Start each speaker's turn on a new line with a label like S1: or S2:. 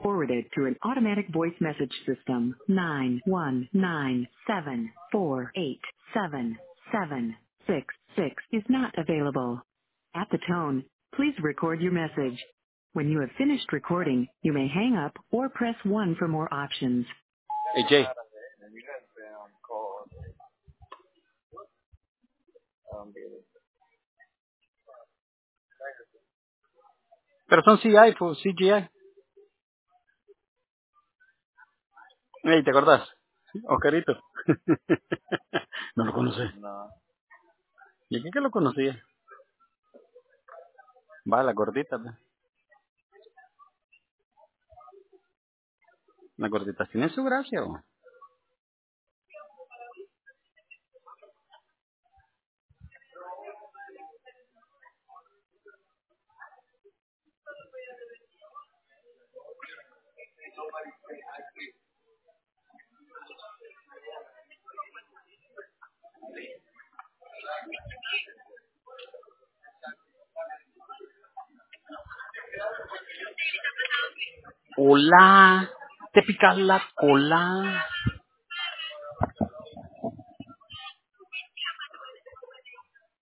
S1: Forwarded to an automatic voice message system. 91974877766 is not available. At the tone, please record your message. When you have finished recording, you may hang up or press 1 for more options.
S2: Hey, Jay. Pero son CGI, pues, CGI. Hey, ¿te acordás? Oscarito. No lo conocí. ¿Y aquí que lo conocía? Va, la gordita, pues. La gordita tiene su gracia, ¿o? Hola. Te pica la cola.